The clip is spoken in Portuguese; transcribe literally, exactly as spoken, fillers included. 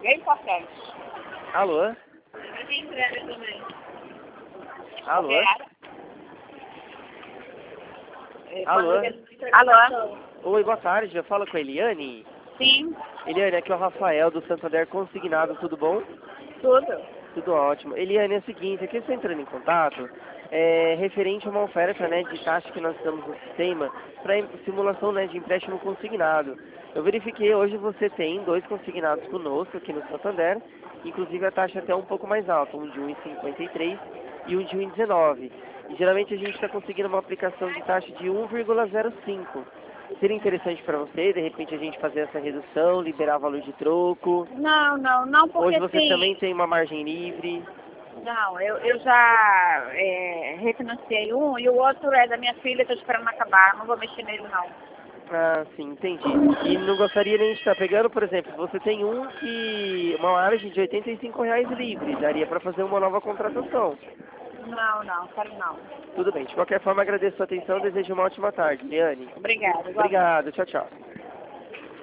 É importante. Alô? Eu tenho entrega também. Alô? É, Alô? Alô? Oi, boa tarde. Eu falo com a Eliane. Sim, Eliane, aqui é o Rafael do Santander Consignado, tudo bom? tudo. Tudo ótimo. Eliane, é o seguinte, aqui eu estou entrando em contato, é, referente a uma oferta, né, de taxa que nós estamos no sistema para simulação, né, de empréstimo consignado. Eu verifiquei, hoje você tem dois consignados conosco aqui no Santander, inclusive a taxa é até um pouco mais alta, um de um vírgula cinquenta e três e um de um vírgula dezenove. E geralmente a gente está conseguindo uma aplicação de taxa de um vírgula zero cinco. Seria interessante para você, de repente, a gente fazer essa redução, liberar valor de troco? Não, não, não, porque Hoje você sim. também tem uma margem livre. Não, eu, eu já é, refinanciei um e o outro é da minha filha, estou esperando acabar, não vou mexer nele não. Ah, sim, entendi. E não gostaria nem de estar pegando, por exemplo, você tem um que, uma margem de oitenta e cinco reais livre, daria para fazer uma nova contratação. Não, não, quero não. Tudo bem, de qualquer forma agradeço a sua atenção, desejo uma ótima tarde, Liane. Obrigada. igualmente. Obrigado, tchau, tchau.